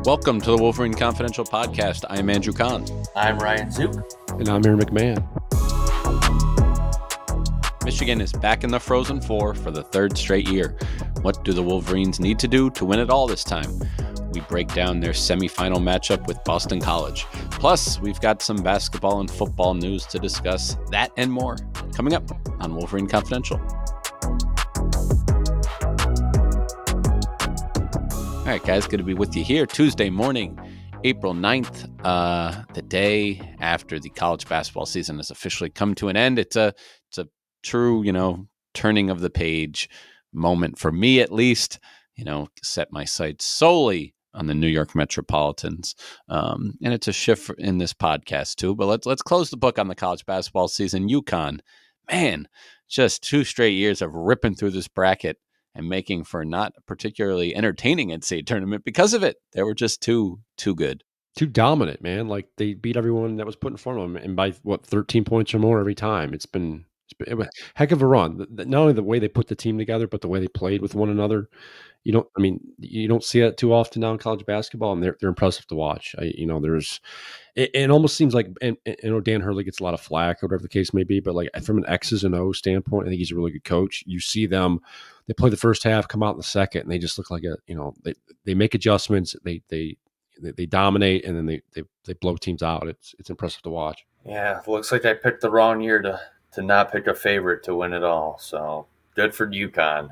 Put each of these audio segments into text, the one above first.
Welcome to the Wolverine Confidential Podcast. I'm Andrew Kahn. I'm Ryan Zook. And I'm Aaron McMahon. Michigan is back in the Frozen Four for the third straight year. What do the Wolverines need to do to win it all this time? We break down their semifinal matchup with Boston College. Plus, we've got some basketball and football news to discuss. That and more coming up on Wolverine Confidential. All right, guys, good to be with you here Tuesday morning, April 9th, the day after the college basketball season has officially come to an end. It's a true, turning of the page moment for me, at least. Set my sights solely on the New York Metropolitans, and it's a shift in this podcast too. But let's close the book on the college basketball season. UConn, man, just 2 straight years of ripping through this bracket and making for not a particularly entertaining NCAA tournament because of it. They were just too good. Too dominant, man. Like, they beat everyone that was put in front of them, and by 13 points or more every time. It's been a heck of a run. Not only the way they put the team together, but the way they played with one another. You don't see that too often now in college basketball, and they're impressive to watch. It almost seems like, and Dan Hurley gets a lot of flack, or whatever the case may be, but like from an X's and O's standpoint, I think he's a really good coach. You see them, they play the first half, come out in the second, and they just look like they make adjustments, they dominate, and then they blow teams out. It's impressive to watch. Yeah, it looks like I picked the wrong year to not pick a favorite to win it all. So good for UConn.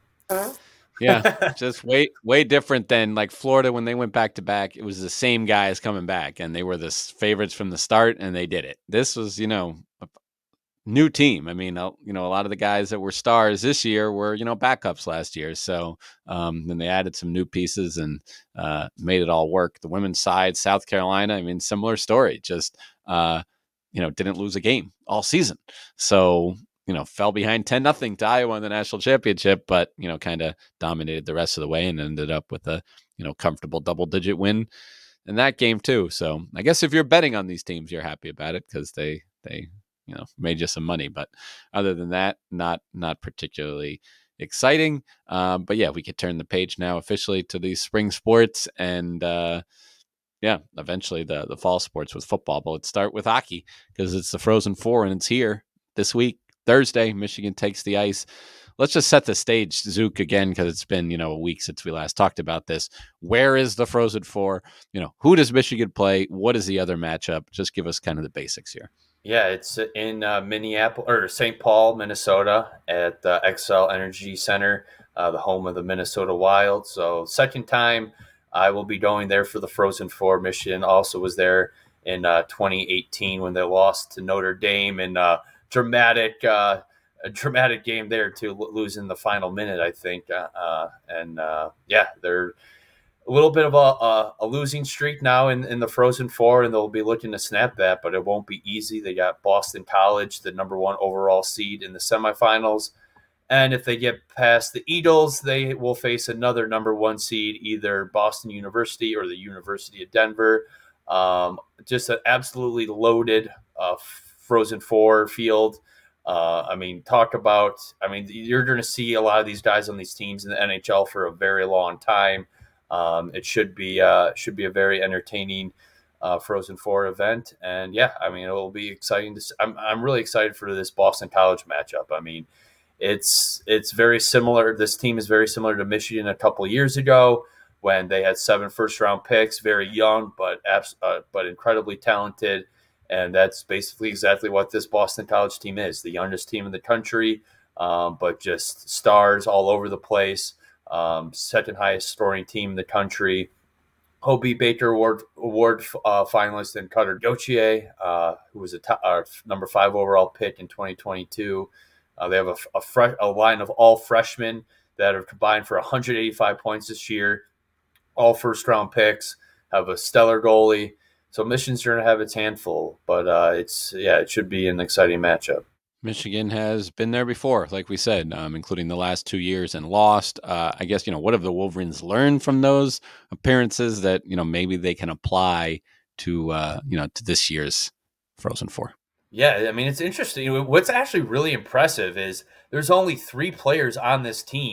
Yeah, just way different than like Florida when they went back to back. It was the same guys coming back, and they were the favorites from the start, and they did it. This was, a new team. I mean, a lot of the guys that were stars this year were, backups last year. So then they added some new pieces and made it all work. The women's side, South Carolina, I mean, similar story. Just didn't lose a game all season. So fell behind 10-0 to Iowa in the national championship, but, kind of dominated the rest of the way and ended up with a, comfortable double-digit win in that game too. So I guess if you're betting on these teams, you're happy about it because they made you some money. But other than that, not particularly exciting. But yeah, we could turn the page now officially to these spring sports and, eventually the fall sports with football. But let's start with hockey because it's the Frozen Four and it's here this week. Thursday, Michigan takes the ice. Let's just set the stage, Zook, again, because it's been, a week since we last talked about this. Where is the Frozen Four? Who does Michigan play? What is the other matchup? Just give us kind of the basics here. Yeah, it's in Minneapolis or St. Paul, Minnesota at the Xcel Energy Center, the home of the Minnesota Wild. So second time I will be going there for the Frozen Four. Michigan also was there in 2018 when they lost to Notre Dame and dramatic game there to lose in the final minute, I think. They're a little bit of a losing streak now in the Frozen Four, and they'll be looking to snap that, but it won't be easy. They got Boston College, the number 1 overall seed in the semifinals. And if they get past the Eagles, they will face another number 1 seed, either Boston University or the University of Denver. Just an absolutely loaded Frozen Four field. You're going to see a lot of these guys on these teams in the NHL for a very long time. It should be a very entertaining Frozen Four event, and it will be exciting to. I'm really excited for this Boston College matchup. I mean, it's very similar. This team is very similar to Michigan a couple of years ago when they had 7 first-round picks, very young but incredibly talented. And that's basically exactly what this Boston College team is, the youngest team in the country, but just stars all over the place, second highest scoring team in the country. Hobie Baker Award finalist and Cutter Gauthier, who was a number 5 overall pick in 2022. They have a line of all freshmen that have combined for 185 points this year, all first-round picks, have a stellar goalie. So Michigan's going to have its handful, but it should be an exciting matchup. Michigan has been there before, like we said, including the last 2 years and lost. I guess, what have the Wolverines learned from those appearances that, maybe they can apply to this year's Frozen Four? Yeah, I mean, it's interesting. What's actually really impressive is there's only 3 players on this team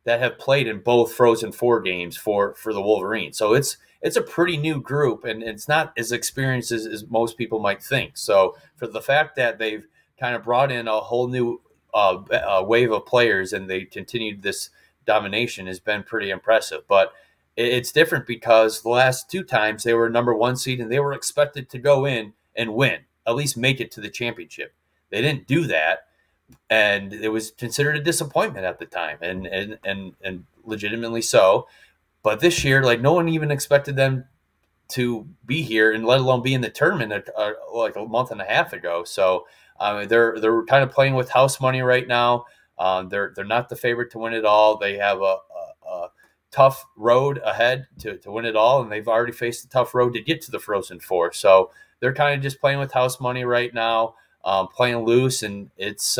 that have played in both Frozen Four games for the Wolverines. So it's a pretty new group, and it's not as experienced as most people might think. So for the fact that they've kind of brought in a whole new wave of players and they continued this domination has been pretty impressive. But it's different because the last two times they were number one seed and they were expected to go in and win, at least make it to the championship. They didn't do that, and it was considered a disappointment at the time, and legitimately so. But this year, like, no one even expected them to be here, and let alone be in the tournament like a month and a half ago. So they're kind of playing with house money right now. They're not the favorite to win it all. They have a tough road ahead to win it all, and they've already faced a tough road to get to the Frozen Four. So they're kind of just playing with house money right now, playing loose, and it's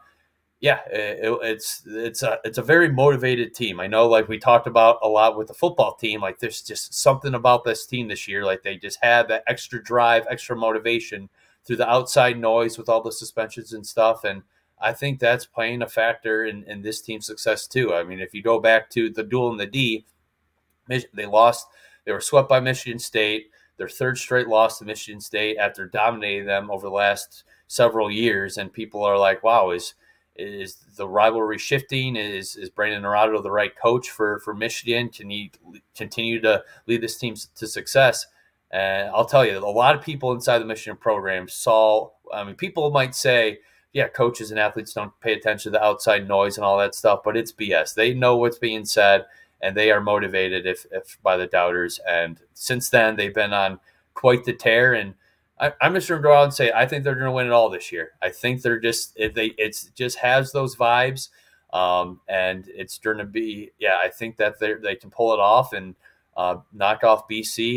it's a very motivated team. I know, like we talked about a lot with the football team, like there's just something about this team this year. Like they just had that extra drive, extra motivation through the outside noise with all the suspensions and stuff. And I think that's playing a factor in this team's success too. I mean, if you go back to the duel in the D, they lost. They were swept by Michigan State. Their third straight loss to Michigan State after dominating them over the last several years. And people are like, wow, is the rivalry shifting? Is Brandon Naurato the right coach for Michigan? Can he continue to lead this team to success? And I'll tell you, a lot of people inside the Michigan program saw. I mean, people might say, yeah, coaches and athletes don't pay attention to the outside noise and all that stuff, but it's BS. They know what's being said, and they are motivated if by the doubters. And since then, they've been on quite the tear. And I'm just going to go out and say I think they're going to win it all this year. I think they're just it's just has those vibes, and it's going to be I think that they can pull it off and knock off BC,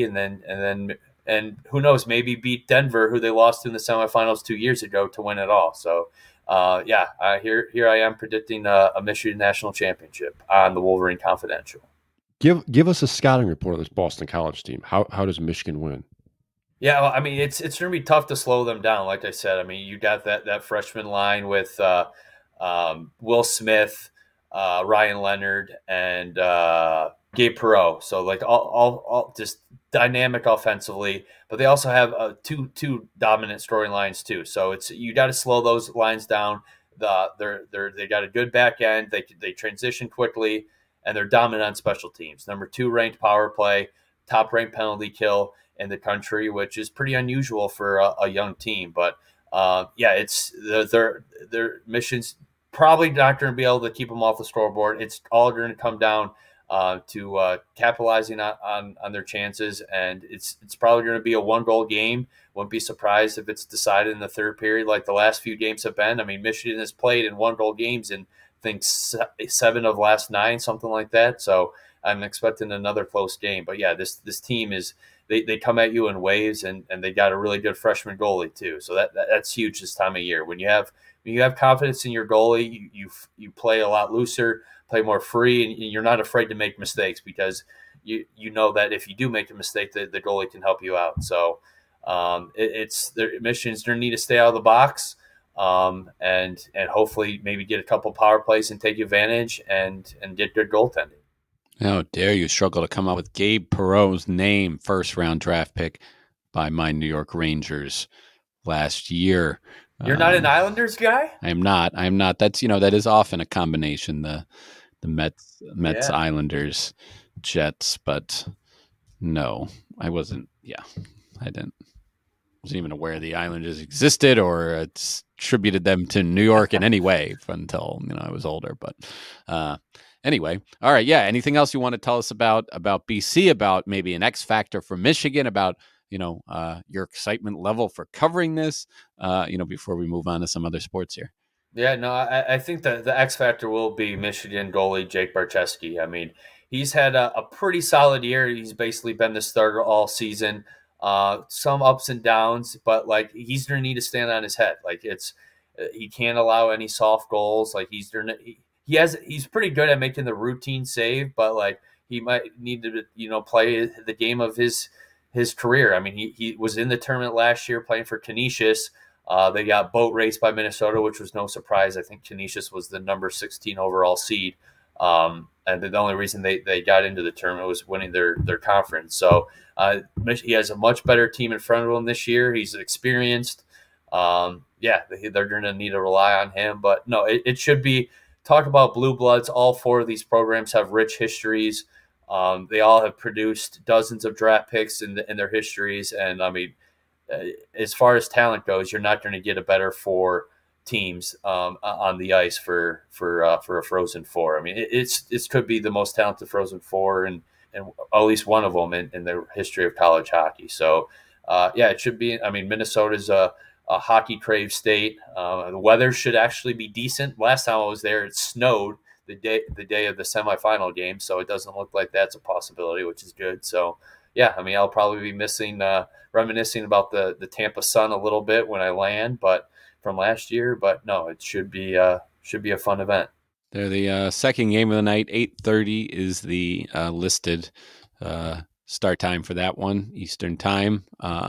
and who knows, maybe beat Denver, who they lost to in the semifinals 2 years ago, to win it all. So here I am predicting a Michigan national championship on the Wolverine Confidential. Give us a scouting report of this Boston College team. How does Michigan win? Yeah, well, I mean, it's going to be tough to slow them down. Like I said, I mean, you got that freshman line with Will Smith, Ryan Leonard, and Gabe Perreault. So like all just dynamic offensively, but they also have two dominant storylines too. So you got to slow those lines down. They got a good back end. They transition quickly, and they're dominant on special teams. Number 2 ranked power play, top ranked penalty kill in the country, which is pretty unusual for a young team. But it's their mission's probably not going to be able to keep them off the scoreboard. It's all going to come down to capitalizing on their chances, and it's probably going to be a 1-goal game. Wouldn't be surprised if it's decided in the third period, like the last few games have been. I mean, Michigan has played in 1-goal games in I think 7 of last 9, something like that. So I'm expecting another close game. But yeah, this team is. They come at you in waves, and they got a really good freshman goalie too. So that's huge this time of year. When you have confidence in your goalie, you play a lot looser, play more free, and you're not afraid to make mistakes because you know that if you do make a mistake, the goalie can help you out. So it's their missions. They need to stay out of the box, and hopefully maybe get a couple power plays and take advantage and get good goaltending. How dare you struggle to come up with Gabe Perreault's name, first-round draft pick by my New York Rangers last year. You're not an Islanders guy? I am not. That's that is often a combination, the Mets, Islanders, Jets, but no, I wasn't. Yeah, I wasn't even aware the Islanders existed or attributed them to New York in any way until I was older. But anyway, all right, yeah. Anything else you want to tell us about BC, about maybe an X factor for Michigan, about your excitement level for covering this, before we move on to some other sports here? Yeah, no, I think that the X factor will be Michigan goalie Jake Barcheski. I mean, he's had a pretty solid year. He's basically been the starter all season. Some ups and downs, but like he's going to need to stand on his head. Like he can't allow any soft goals. Like he's pretty good at making the routine save, but like he might need to play the game of his career. I mean, he was in the tournament last year playing for Canisius. They got boat raced by Minnesota, which was no surprise. I think Canisius was the number 16 overall seed. And the only reason they got into the tournament was winning their conference. So he has a much better team in front of him this year. He's experienced. They're going to need to rely on him. But no, it should be. Talk about blue bloods. All four of these programs have rich histories. They all have produced dozens of draft picks in their histories. And I mean, as far as talent goes, you're not going to get a better four teams on the ice for a Frozen Four. I mean, it could be the most talented Frozen Four and at least one of them in the history of college hockey. So, it should be. I mean, Minnesota's a hockey crave state. The weather should actually be decent. Last time I was there, it snowed the day of the semifinal game, so it doesn't look like that's a possibility, which is good. So, yeah, I mean, I'll probably be reminiscing about the Tampa Sun a little bit when I land, but from last year. But no, it should be a fun event. They're the second game of the night. 8:30 is the listed start time for that one, Eastern time.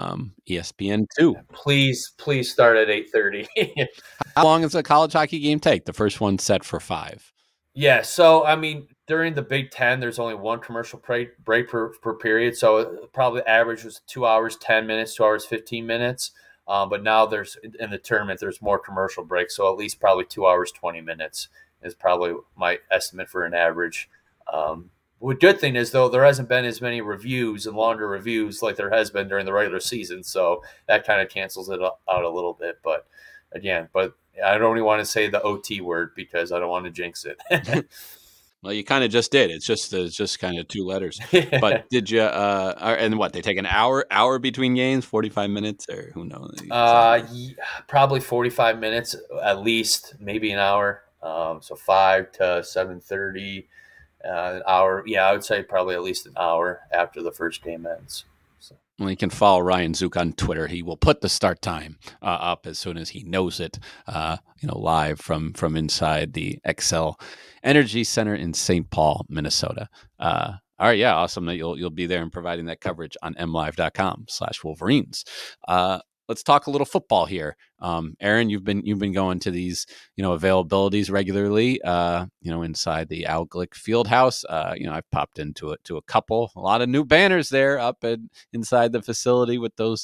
ESPN2. Please start at 8:30. How long does a college hockey game take? The first one's set for 5. Yeah, so I mean, during the Big Ten, there's only one commercial break per period, so probably average was 2 hours 10 minutes, 2 hours 15 minutes. But now there's in the tournament, there's more commercial breaks, so at least probably 2 hours 20 minutes is probably my estimate for an average. The good thing is, though, there hasn't been as many reviews and longer reviews like there has been during the regular season, so that kind of cancels it out a little bit. But again, I don't even want to say the OT word because I don't want to jinx it. Well, you kind of just did. It's just kind of 2 letters. But did you? And what, they take an hour between games, 45 minutes, or who knows? Probably 45 minutes at least, maybe an hour. So 5 to 7:30, an hour. Yeah, I would say probably at least an hour after the first game ends. Well, you can follow Ryan Zook on Twitter. He will put the start time up as soon as he knows it. Live from inside the Xcel Energy Center in St. Paul, Minnesota. All right, yeah, awesome that you'll be there and providing that coverage on mlive.com/Wolverines. Let's talk a little football here. Aaron, you've been going to these, availabilities regularly, inside the Al Glick Fieldhouse. I've popped into a couple, a lot of new banners there up inside the facility with those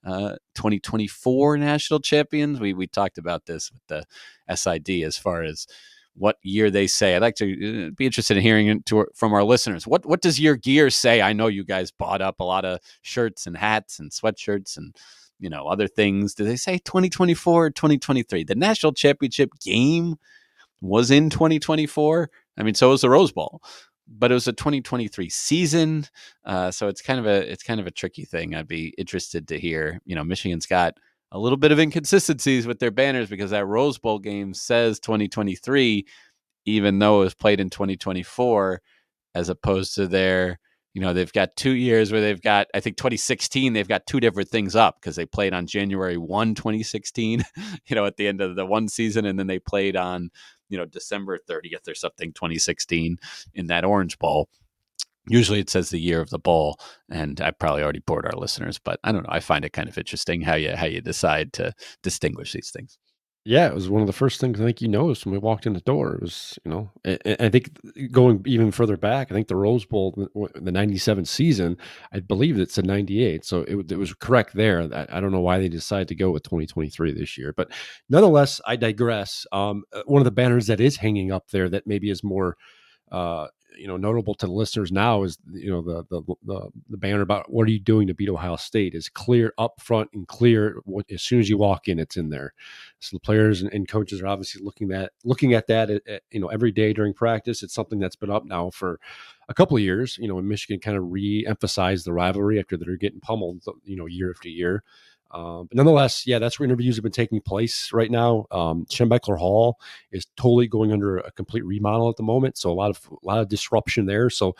2024 national champions. We talked about this with the SID as far as what year they say. I'd like to be interested in hearing from our listeners. What does your gear say? I know you guys bought up a lot of shirts and hats and sweatshirts and other things. Do they say 2024 or 2023? The national championship game was in 2024. I mean, so was the Rose Bowl, but it was a 2023 season. So it's kind of a tricky thing. I'd be interested to hear, Michigan's got a little bit of inconsistencies with their banners because that Rose Bowl game says 2023, even though it was played in 2024, as opposed to their, they've got 2 years where they've got, I think 2016, they've got 2 different things up because they played on January 1, 2016, at the end of the one season. And then they played on, December 30th or something, 2016 in that Orange Bowl. Usually it says the year of the bowl, and I probably already bored our listeners, but I don't know. I find it kind of interesting how you decide to distinguish these things. Yeah, it was one of the first things I think you noticed when we walked in the door. It was, I think going even further back, I think the Rose Bowl, the 97 season, I believe it's a 98. So it was correct there. I don't know why they decided to go with 2023 this year. But nonetheless, I digress. One of the banners that is hanging up there that maybe is more notable to the listeners now is the banner about what are you doing to beat Ohio State is clear up front and clear as soon as you walk in, it's in there. So the players and coaches are obviously looking at that every day during practice. It's something that's been up now for a couple of years. When Michigan kind of re-emphasized the rivalry after they're getting pummeled year after year. But nonetheless, yeah, that's where interviews have been taking place right now. Schembechler Hall is totally going under a complete remodel at the moment, so a lot of disruption there. So,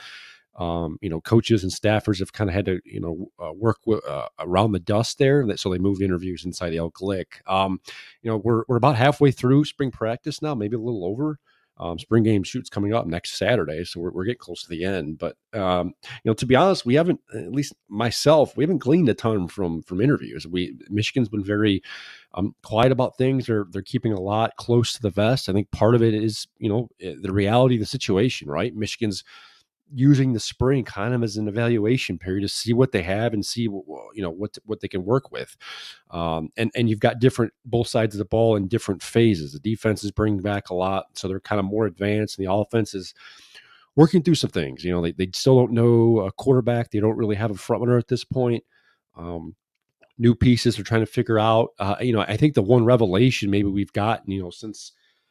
coaches and staffers have kind of had to work around the dust there. So they moved interviews inside Al Glick. We're about halfway through spring practice now, maybe a little over. Spring game shoots coming up next Saturday, so we're getting close to the end. But to be honest, we haven't, at least myself, we haven't gleaned a ton from interviews. Michigan's been very quiet about things. They're keeping a lot close to the vest. I think part of it is the reality of the situation, right? Michigan's using the spring kind of as an evaluation period to see what they have and see what they can work with. And you've got different both sides of the ball in different phases. The defense is bringing back a lot, so they're kind of more advanced, and the offense is working through some things. They still don't know a quarterback. They don't really have a front runner at this point. New pieces they're trying to figure out. I think the one revelation maybe we've gotten, since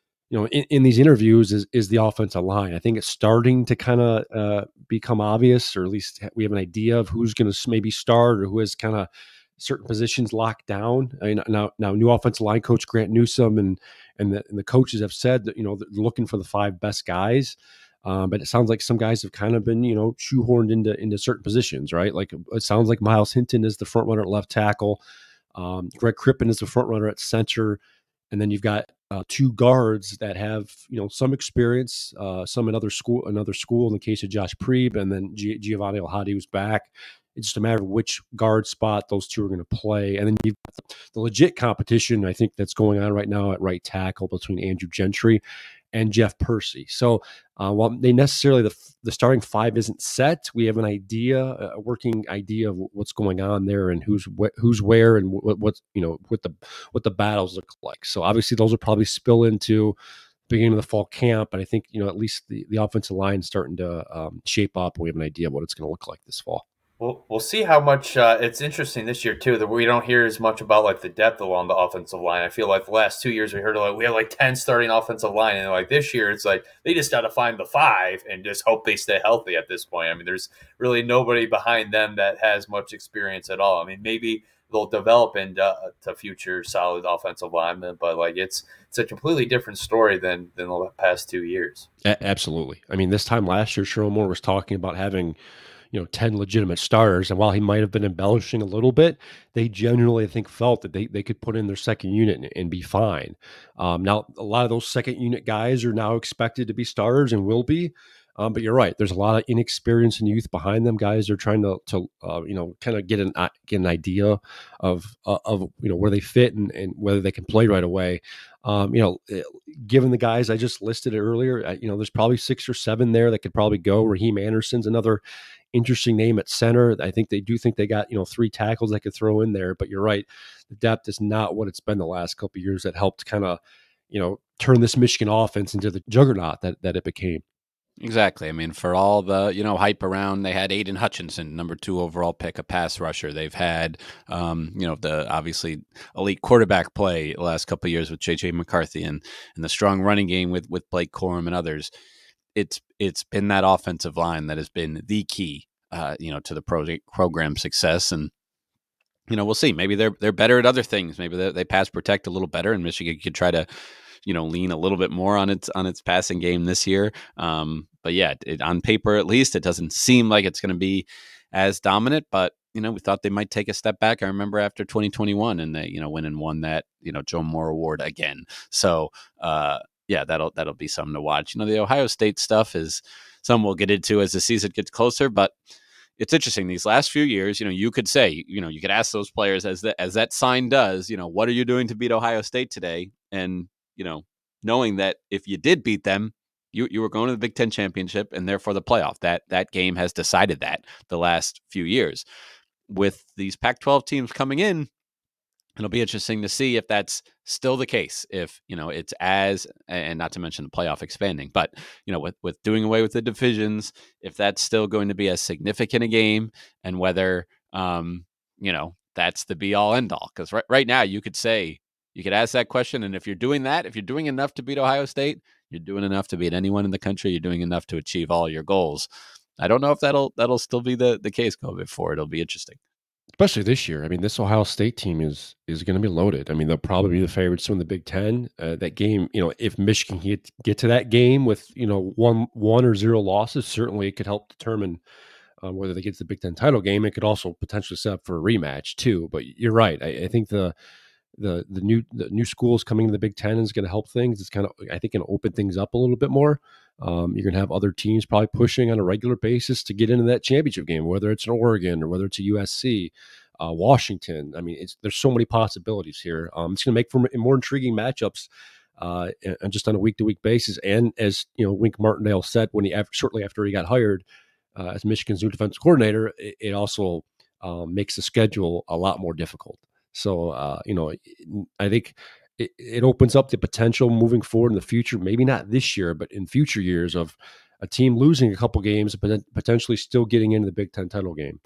in these interviews is the offensive line. I think it's starting to kind of become obvious, or at least we have an idea of who's going to maybe start or who has kind of certain positions locked down. Now new offensive line coach Grant Newsome and the coaches have said that they're looking for the 5 best guys. But it sounds like some guys have kind of been, shoehorned into certain positions, right? Like it sounds like Miles Hinton is the front runner at left tackle. Greg Crippen is the front runner at center. And then you've got 2 guards that have, some experience, some another school in the case of Josh Preeb, and then Giovanni El-Hadi, who's back. It's just a matter of which guard spot those 2 are going to play. And then you've got the legit competition, I think, that's going on right now at right tackle between Andrew Gentry and Jeff Percy. So while they necessarily the starting 5 isn't set, we have an idea, a working idea of what's going on there and who's where and what the battles look like. So obviously those will probably spill into beginning of the fall camp, but I think at least the offensive line is starting to shape up. We have an idea of what it's going to look like this fall. We'll see how much it's interesting this year too that we don't hear as much about like the depth along the offensive line. I feel like the last 2 years we heard we have like 10 starting offensive line, and like this year it's like they just got to find the 5 and just hope they stay healthy at this point. I mean, there's really nobody behind them that has much experience at all. I mean, maybe they'll develop into to future solid offensive linemen, but like it's a completely different story than the past 2 years. Absolutely. I mean, this time last year, Sherrone Moore was talking about having 10 legitimate starters. And while he might have been embellishing a little bit, they genuinely, I think, felt that they could put in their second unit and be fine. Now, a lot of those second unit guys are now expected to be starters and will be. But you're right. There's a lot of inexperience and youth behind them. Guys are trying to kind of get an idea of where they fit and whether they can play right away. Given the guys I just listed earlier, there's probably 6 or 7 there that could probably go. Raheem Anderson's another interesting name at center. I think they got 3 tackles they could throw in there. But you're right, the depth is not what it's been the last couple of years that helped kind of turn this Michigan offense into the juggernaut that it became. Exactly. I mean, for all the hype around, they had Aiden Hutchinson, number 2 overall pick, a pass rusher. They've had the obviously elite quarterback play the last couple of years with JJ McCarthy and the strong running game with Blake Corum and others. It's been that offensive line that has been the key to the program success. And we'll see. Maybe they're better at other things. Maybe they pass protect a little better, and Michigan could try to lean a little bit more on its passing game this year. But yeah, on paper at least, it doesn't seem like it's going to be as dominant. But we thought they might take a step back. I remember after 2021, and they went and won that Joe Moore Award again. So yeah, that'll be something to watch. The Ohio State stuff is something we'll get into as the season gets closer, but it's interesting these last few years. You could say, you could ask those players as that sign does, what are you doing to beat Ohio State today? And knowing that if you did beat them, you were going to the Big Ten championship and therefore the playoff. That game has decided that the last few years. With these Pac-12 teams coming in, it'll be interesting to see if that's still the case. If it's and not to mention the playoff expanding, but with doing away with the divisions, if that's still going to be as significant a game, and whether that's the be all end all. Because right now you could ask that question, and if you're doing enough to beat Ohio State, you're doing enough to beat anyone in the country. You're doing enough to achieve all your goals. I don't know if that'll still be the case going forward. It'll be interesting, especially this year. I mean, this Ohio State team is going to be loaded. I mean, they'll probably be the favorites in the Big Ten. That game, if Michigan get to that game with one or 0 losses, certainly it could help determine whether they get to the Big Ten title game. It could also potentially set up for a rematch too. But you're right. I think the the new schools coming to the Big Ten is going to help things. It's kind of, I think, going to open things up a little bit more. You're going to have other teams probably pushing on a regular basis to get into that championship game, whether it's an Oregon or whether it's a USC, Washington. I mean, there's so many possibilities here. It's going to make for more intriguing matchups, and just on a week to week basis. And as you know, Wink Martindale said when shortly after he got hired as Michigan's new defensive coordinator, it also makes the schedule a lot more difficult. So, I think it opens up the potential moving forward in the future, maybe not this year, but in future years, of a team losing a couple games, but potentially still getting into the Big Ten title game.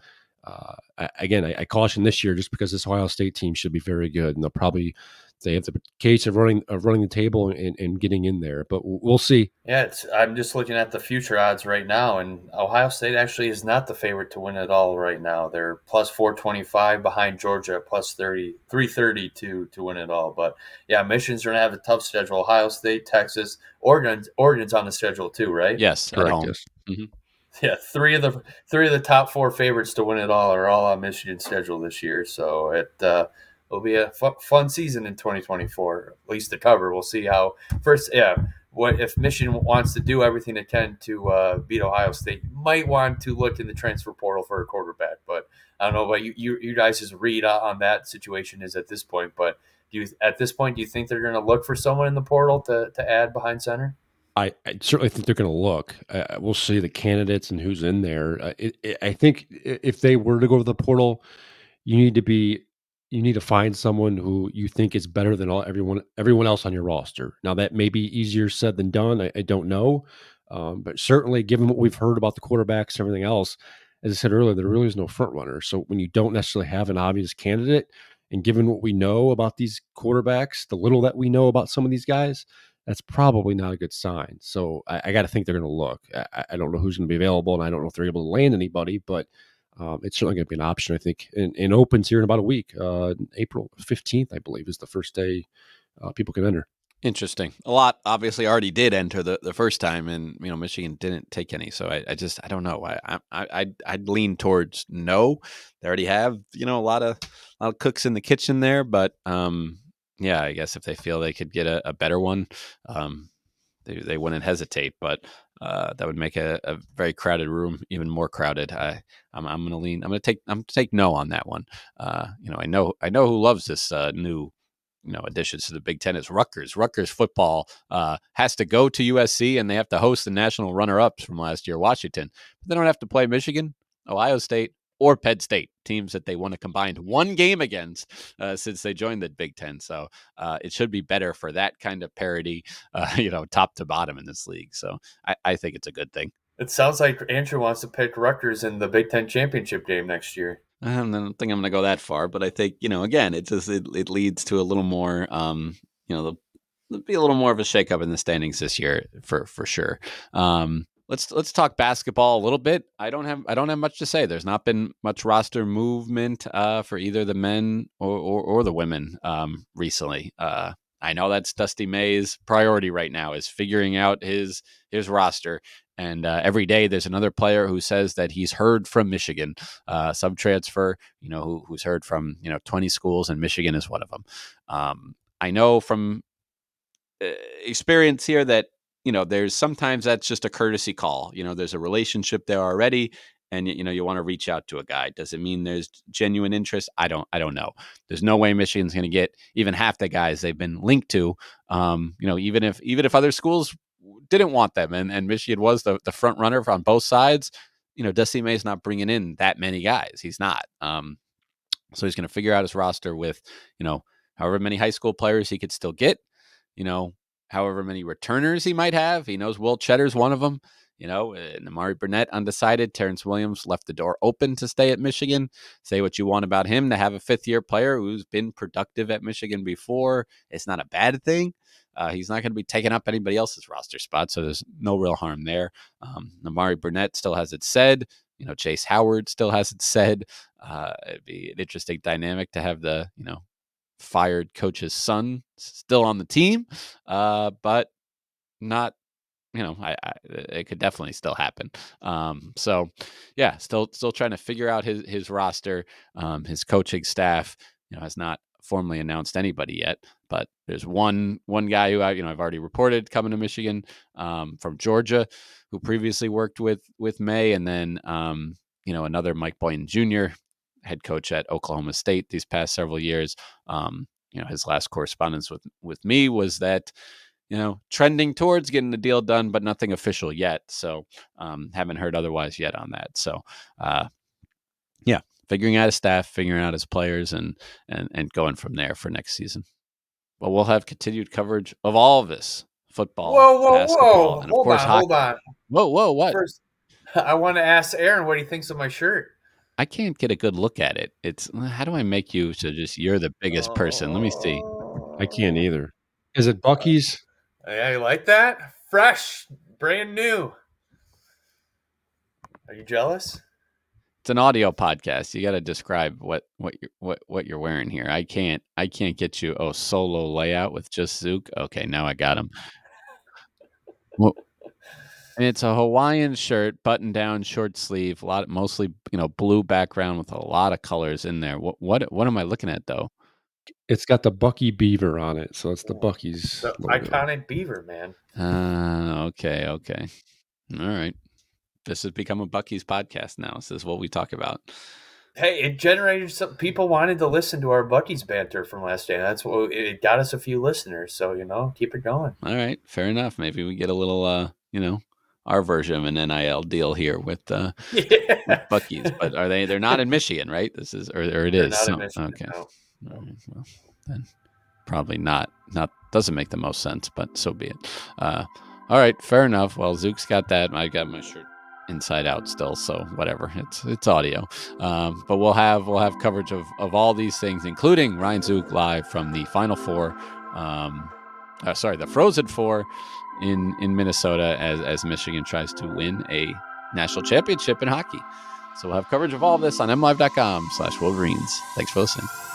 I caution this year just because this Ohio State team should be very good, and they have the case of running the table and getting in there. But we'll see. Yeah, I'm just looking at the future odds right now, and Ohio State actually is not the favorite to win it all right now. They're plus 425 behind Georgia, plus 330 to win it all. But yeah, Michigan's going to have a tough schedule. Ohio State, Texas, Oregon's on the schedule too, right? Yes, correct. at home. Yes. Mm-hmm. Yeah, three of the top four favorites to win it all are all on Michigan's schedule this year. So it'll be a fun season in 2024, at least to cover. We'll see how first. Yeah, what if Michigan wants to do everything it can to beat Ohio State? You might want to look in the transfer portal for a quarterback, but I don't know what you guys' read on that situation is at this point. But do you think they're going to look for someone in the portal to add behind center? I certainly think they're going to look. We'll see the candidates and who's in there. I think if they were to go to the portal, you need to find someone who you think is better than everyone else on your roster. Now that may be easier said than done. I don't know, but certainly given what we've heard about the quarterbacks and everything else, as I said earlier, there really is no front runner. So when you don't necessarily have an obvious candidate, and given what we know about these quarterbacks, the little that we know about some of these guys, that's probably not a good sign. So I got to think they're going to look. I don't know who's going to be available, and I don't know if they're able to land anybody, but it's certainly going to be an option, I think. And opens here in about a week. April 15th, I believe, is the first day people can enter. Interesting. A lot obviously already did enter the first time, and Michigan didn't take any. So I don't know. I'd lean towards no. They already have a lot of cooks in the kitchen there, but yeah, I guess if they feel they could get a better one, they wouldn't hesitate. But that would make a very crowded room even more crowded. I'm going to lean. I'm going to take no on that one. I know who loves this new additions to the Big Ten is Rutgers. Rutgers football has to go to USC, and they have to host the national runner-ups from last year, Washington. But they don't have to play Michigan, Ohio State, or Penn State, teams that they won a combined one game against since they joined the Big Ten. So it should be better for that kind of parity, top to bottom in this league. So I think it's a good thing. It sounds like Andrew wants to pick Rutgers in the Big Ten championship game next year. I don't think I'm going to go that far, but I think, again, it leads to a little more, there'll be a little more of a shakeup in the standings this year for sure. Let's talk basketball a little bit. I don't have much to say. There's not been much roster movement for either the men or the women recently. I know that's Dusty May's priority right now is figuring out his roster. And every day there's another player who says that he's heard from Michigan, sub-transfer, who's heard from, 20 schools, and Michigan is one of them. I know from experience here that, there's sometimes that's just a courtesy call. There's a relationship there already, and, you want to reach out to a guy. Does it mean there's genuine interest? I don't know. There's no way Michigan's going to get even half the guys they've been linked to, even if other schools didn't want them and Michigan was the front runner on both sides, Dusty May's not bringing in that many guys. He's not. So he's going to figure out his roster with, however many high school players he could still get, however many returners he might have. He knows Will Cheddar's one of them, and Amari Burnett undecided. Terrence Williams left the door open to stay at Michigan. Say what you want about him, to have a fifth-year player who's been productive at Michigan before. It's not a bad thing. He's not going to be taking up anybody else's roster spot, so there's no real harm there. Amari Burnett still has it said. Chase Howard still has it said. It'd be an interesting dynamic to have the, fired coach's son still on the team, but not, it could definitely still happen. So yeah, still trying to figure out his roster. His coaching staff, has not formally announced anybody yet, but there's one guy who I've already reported coming to Michigan from Georgia, who previously worked with May, and then another Mike Boynton Jr., head coach at Oklahoma State these past several years. His last correspondence with me was that trending towards getting the deal done, but nothing official yet. So haven't heard otherwise yet on that. So figuring out his staff, figuring out his players, and going from there for next season. But we'll have continued coverage of all of this: football, basketball, and of course hockey. Hold on. Whoa, what? First, I want to ask Aaron what he thinks of my shirt. I can't get a good look at it. How do I make you so just you're the biggest person? Let me see. I can't either. Is it Buc-ee's? Yeah, you like that? Fresh, brand new. Are you jealous? It's an audio podcast. You got to describe what you're wearing here. I can't get you. Oh, solo layout with just Zook. Okay, now I got him. Well, and it's a Hawaiian shirt, button down, short sleeve, mostly blue background with a lot of colors in there. What am I looking at though? It's got the Bucky beaver on it, so it's the Buc-ee's the logo. Iconic beaver, man. Okay. All right. This has become a Buc-ee's podcast now. This is what we talk about. Hey, it generated some people wanted to listen to our Buc-ee's banter from last day. That's what it got us a few listeners. So, keep it going. All right. Fair enough. Maybe we get a little, our version of an NIL deal here with Buc-ee's. But they're not in Michigan, right? This is, or it is. Not in Michigan, okay. No. All right, well, then probably not doesn't make the most sense, but so be it. All right, fair enough. Well, Zook's got that. I got my shirt inside out still, so whatever. It's audio. But we'll have coverage of all these things, including Ryan Zook live from the Final Four. The Frozen Four in Minnesota as Michigan tries to win a national championship in hockey. So we'll have coverage of all of this on mlive.com/Wolverines. Thanks for listening.